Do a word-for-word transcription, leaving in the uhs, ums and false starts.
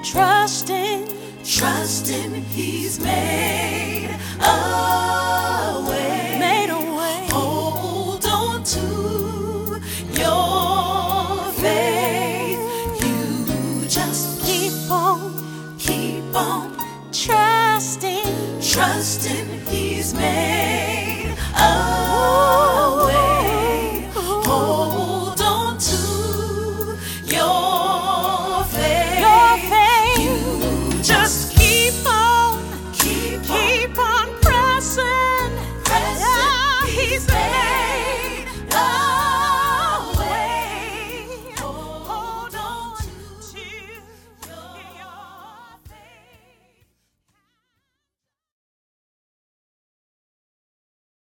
Trust in, trust Him, He's made a way. made a way. Hold on to your faith. You just Keep on, keep on trusting, trust Him, He's made